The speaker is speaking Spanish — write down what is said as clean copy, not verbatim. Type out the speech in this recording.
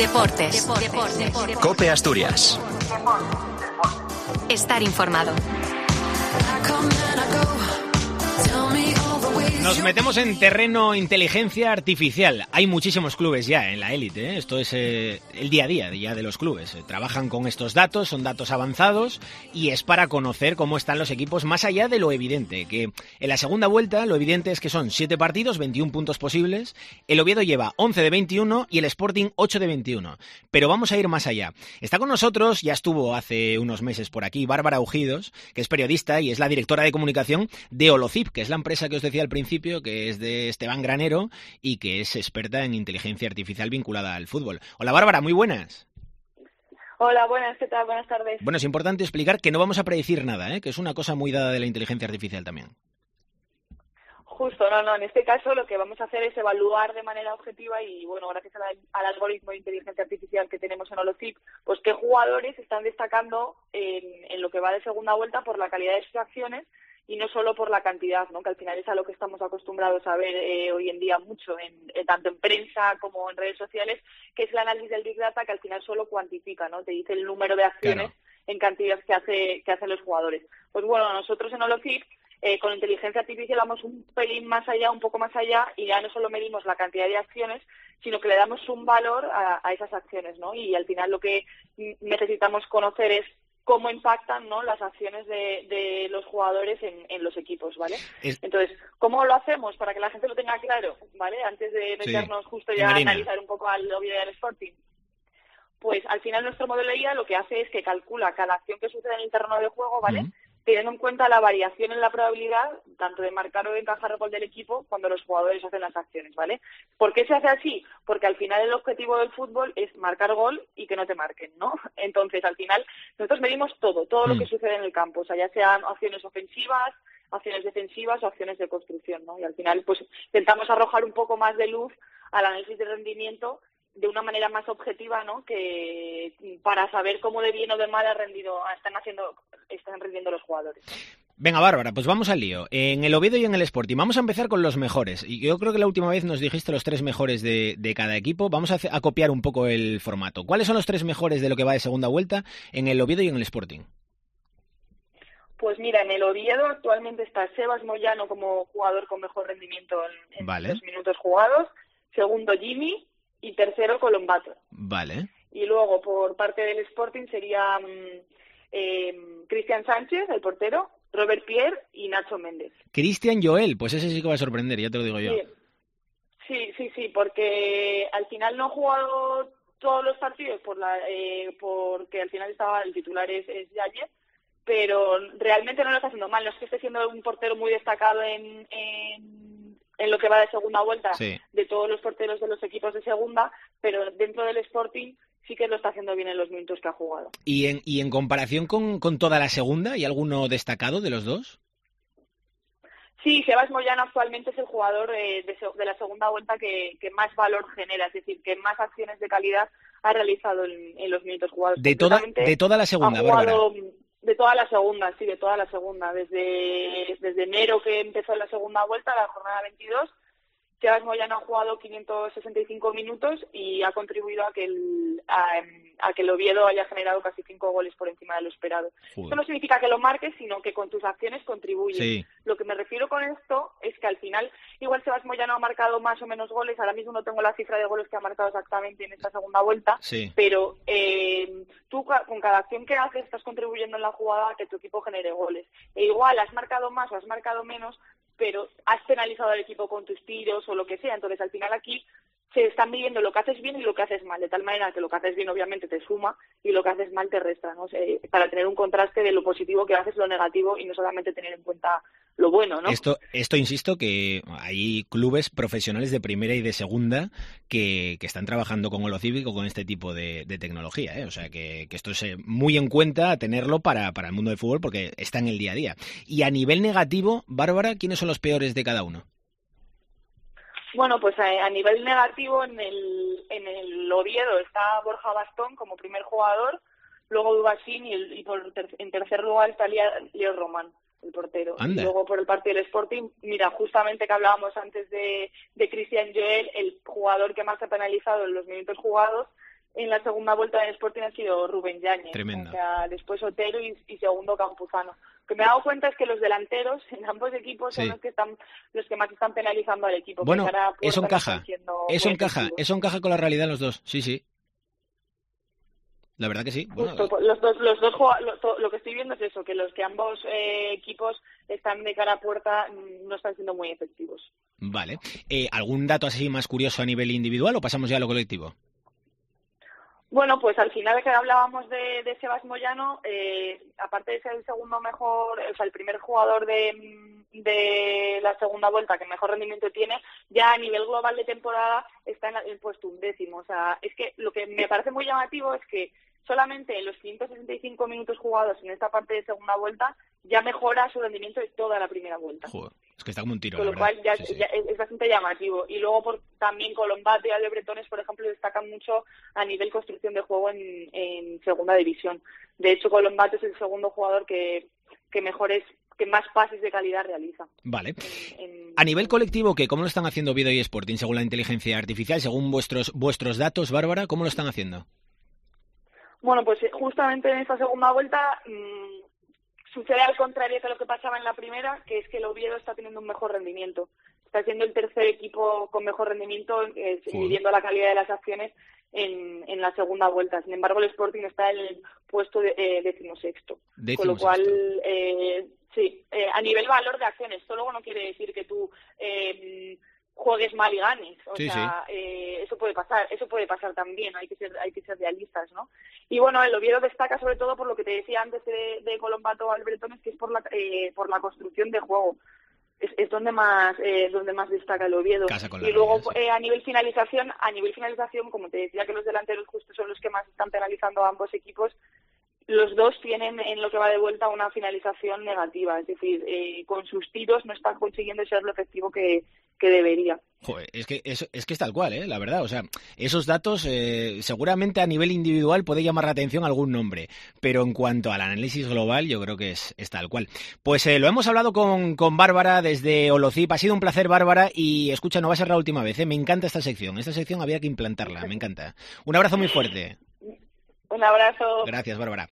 Deportes. COPE Asturias. Estar informado. Nos metemos en terreno inteligencia artificial. Hay muchísimos clubes ya en la élite, ¿eh? Esto es el día a día ya de los clubes. Trabajan con estos datos, son datos avanzados y es para conocer cómo están los equipos más allá de lo evidente. Que en la segunda vuelta lo evidente es que son 7 partidos, 21 puntos posibles. El Oviedo lleva 11 de 21 y el Sporting 8 de 21. Pero vamos a ir más allá. Está con nosotros, ya estuvo hace unos meses por aquí, Bárbara Ujidos, que es periodista y es la directora de comunicación de Holocip, que es la empresa que os decía al principio, que es de Esteban Granero y que es experta en inteligencia artificial vinculada al fútbol. Hola Bárbara, muy buenas. Hola, buenas, ¿qué tal? Buenas tardes. Bueno, es importante explicar que no vamos a predecir nada, que es una cosa muy dada de la inteligencia artificial también. Justo, no, en este caso lo que vamos a hacer es evaluar de manera objetiva y, bueno, gracias al algoritmo de inteligencia artificial que tenemos en Holocip, pues qué jugadores están destacando en lo que va de segunda vuelta por la calidad de sus acciones y no solo por la cantidad, ¿no? Que al final es a lo que estamos acostumbrados a ver hoy en día mucho, tanto en prensa como en redes sociales, que es el análisis del Big Data, que al final solo cuantifica, ¿no? Te dice el número de acciones, claro, en cantidad que hacen los jugadores. Pues bueno, nosotros en Holocip, con inteligencia artificial vamos un pelín más allá, un poco más allá, y ya no solo medimos la cantidad de acciones, sino que le damos un valor a esas acciones, ¿no? Y al final lo que necesitamos conocer es cómo impactan, ¿no?, las acciones de los jugadores en los equipos, ¿vale? Entonces, ¿cómo lo hacemos? Para que la gente lo tenga claro, ¿vale? Antes de meternos justo ya a analizar un poco al Oviedo y al Sporting. Pues al final nuestro modelo de IA lo que hace es que calcula cada acción que sucede en el terreno de juego, ¿vale? Teniendo en cuenta la variación en la probabilidad, tanto de marcar o de encajar el gol del equipo cuando los jugadores hacen las acciones, ¿vale? ¿Por qué se hace así? Porque al final el objetivo del fútbol es marcar gol y que no te marquen, ¿no? Entonces, al final, nosotros medimos todo lo que sucede en el campo, o sea, ya sean acciones ofensivas, acciones defensivas o acciones de construcción, ¿no? Y al final, pues, intentamos arrojar un poco más de luz al análisis de rendimiento de una manera más objetiva, ¿no?, que para saber cómo de bien o de mal están rindiendo los jugadores. Venga, Bárbara, pues vamos al lío. En el Oviedo y en el Sporting vamos a empezar con los mejores. Y yo creo que la última vez nos dijiste los 3 mejores de cada equipo. Vamos a copiar un poco el formato. ¿Cuáles son los 3 mejores de lo que va de segunda vuelta en el Oviedo y en el Sporting? Pues mira, en el Oviedo actualmente está Sebas Moyano como jugador con mejor rendimiento en los minutos jugados. Segundo, Jimmy. Y tercero, Colombato. Vale. Y luego, por parte del Sporting, sería Cristian Sánchez, el portero, Robert Pierre y Nacho Méndez. Cristian Joel, pues ese sí que va a sorprender, ya te lo digo yo. Sí, porque al final no ha jugado todos los partidos porque al final el titular es Yáñez, pero realmente no lo está haciendo mal. No es que esté siendo un portero muy destacado en lo que va de segunda vuelta, de todos los porteros de los equipos de segunda, pero dentro del Sporting sí que lo está haciendo bien en los minutos que ha jugado. ¿Y en comparación con toda la segunda, hay alguno destacado de los dos? Sí, Sebas Moyano actualmente es el jugador de la segunda vuelta que más valor genera, es decir, que más acciones de calidad ha realizado en los minutos jugados. De toda la segunda, Bárbara. De toda la segunda, sí, de toda la segunda. Desde enero que empezó la segunda vuelta, la jornada 22, Sebas Moyano ha jugado 565 minutos y ha contribuido a que el Oviedo haya generado casi 5 goles por encima de lo esperado. Joder. Esto no significa que lo marques, sino que con tus acciones contribuyes. Sí. Lo que me refiero con esto es que al final, igual Sebas Moyano ha marcado más o menos goles, ahora mismo no tengo la cifra de goles que ha marcado exactamente en esta segunda vuelta, pero tú con cada acción que haces estás contribuyendo en la jugada a que tu equipo genere goles. E igual has marcado más o has marcado menos, pero has penalizado al equipo con tus tiros o lo que sea. Entonces, al final aquí se están midiendo lo que haces bien y lo que haces mal, de tal manera que lo que haces bien obviamente te suma y lo que haces mal te resta, ¿no? Para tener un contraste de lo positivo que haces, lo negativo y no solamente tener en cuenta lo bueno, ¿no? Esto insisto, que hay clubes profesionales de primera y de segunda que están trabajando con Holocip con este tipo de tecnología, ¿eh? O sea, que esto es muy en cuenta tenerlo para el mundo del fútbol porque está en el día a día. Y a nivel negativo, Bárbara, ¿quiénes son los peores de cada uno? Bueno, pues a nivel negativo en el Oviedo está Borja Bastón como primer jugador, luego Dubasín y en tercer lugar está Leo Román, el portero. Anda. Y luego por el parte del Sporting, mira, justamente que hablábamos antes de Cristian Joel, el jugador que más ha penalizado en los minutos jugados en la segunda vuelta del Sporting ha sido Rubén Yáñez. Tremendo. O sea, después Otero y segundo Campuzano. Lo que me he dado cuenta es que los delanteros en ambos equipos son los que más están penalizando al equipo. Bueno, eso encaja. Eso encaja con la realidad en los dos. Sí. La verdad que sí. Bueno, justo, lo que estoy viendo es eso, que ambos equipos están de cara a puerta, no están siendo muy efectivos. Vale. ¿Algún dato así más curioso a nivel individual o pasamos ya a lo colectivo? Bueno, pues al final que hablábamos de Sebas Moyano, aparte de ser el segundo mejor, o sea, el primer jugador de la segunda vuelta que mejor rendimiento tiene, ya a nivel global de temporada está en el puesto 11º. O sea, es que lo que me parece muy llamativo es que solamente en los 565 minutos jugados en esta parte de segunda vuelta ya mejora su rendimiento de toda la primera vuelta. Joder, es que está como un tiro. Con lo cual ya es bastante llamativo. Y luego también Colombato y Ale Bretones, por ejemplo, destacan mucho a nivel construcción de juego en segunda división. De hecho, Colombato es el segundo jugador que más pases de calidad realiza. Vale. A nivel colectivo, ¿cómo lo están haciendo Oviedo y Sporting según la inteligencia artificial? Según vuestros datos, Bárbara, ¿cómo lo están haciendo? Bueno, pues justamente en esta segunda vuelta sucede al contrario que lo que pasaba en la primera, que es que el Oviedo está teniendo un mejor rendimiento. Está siendo el tercer equipo con mejor rendimiento, midiendo la calidad de las acciones en la segunda vuelta. Sin embargo, el Sporting está en el puesto 16º. Con lo cual, a nivel valor de acciones, esto luego no quiere decir que tú juegues mal y ganes, eso puede pasar también, hay que ser realistas, ¿no? Y bueno, el Oviedo destaca sobre todo por lo que te decía antes de Colombato al Bretones, que es por la construcción de juego. Es donde más destaca el Oviedo. Y luego a nivel finalización, como te decía que los delanteros justo son los que más están penalizando a ambos equipos, los dos tienen en lo que va de vuelta una finalización negativa, es decir, con sus tiros no están consiguiendo ser lo efectivo que debería. Joder, es que es tal cual, la verdad. O sea, esos datos seguramente a nivel individual puede llamar la atención algún nombre, pero en cuanto al análisis global yo creo que es tal cual. Pues lo hemos hablado con Bárbara desde Holocip. Ha sido un placer, Bárbara, y escucha, no va a ser la última vez, me encanta esta sección. Esta sección había que implantarla, me encanta. Un abrazo muy fuerte. Un abrazo. Gracias, Bárbara.